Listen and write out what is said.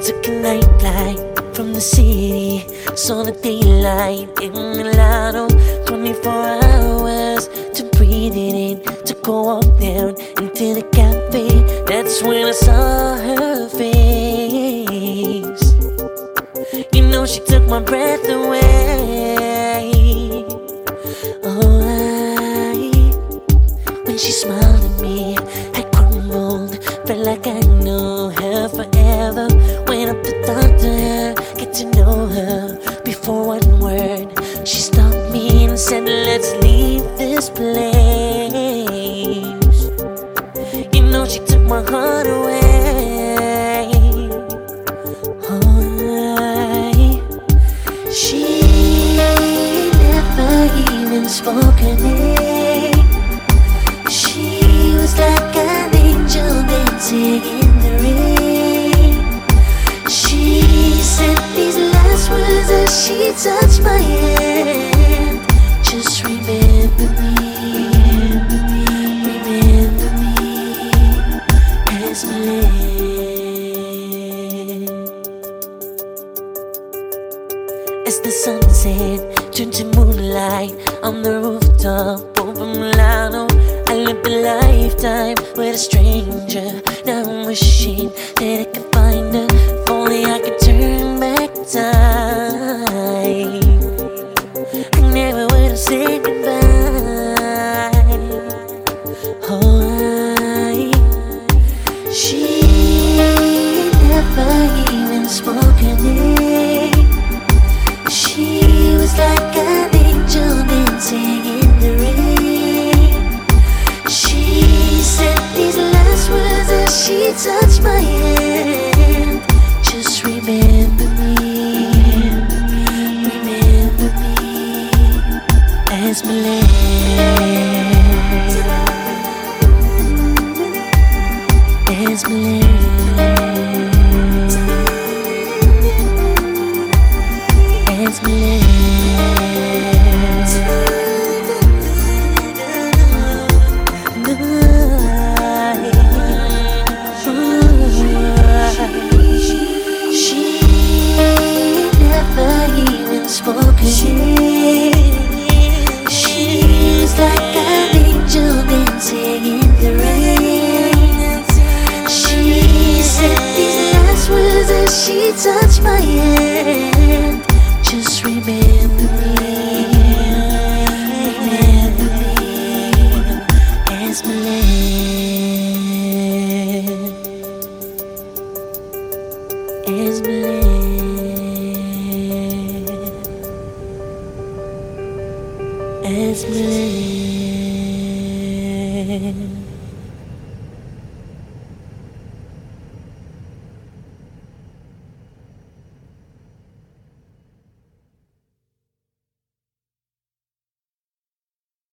Took a night flight from the city, saw the daylight in Milano. 24 hours to breathe it in, to go walk down into the cafe. That's when I saw her face. You know she took my breath away. Oh, when she smiled at me, I crumbled. Felt like I knew her forever. Went up to talk to her, get to know her. Before one word, she stopped me and said, let's leave this place. You know she took my heart away. Oh, she never even spoke her name. She was like an angel dancing in the rain. She said these last words as she touched my hand. Just remember me, remember me as Milene. As the sunset turned to moonlight on the rooftop over Milano, I lived a lifetime with a stranger. Now I'm wishing that I could find her. If only I could turn back time, I never would have said goodbye. Oh, she never even spoke her name. She was like an angel dancing in the rain. She said these last words as she touched my hand. Just remember me, remember me as Milene, as Milene, as Milene. Spoken. She's like an angel dancing in the rain. She said these last words as she touched my hand. Just remember me, remember me as Milene, as Milene, as Milene.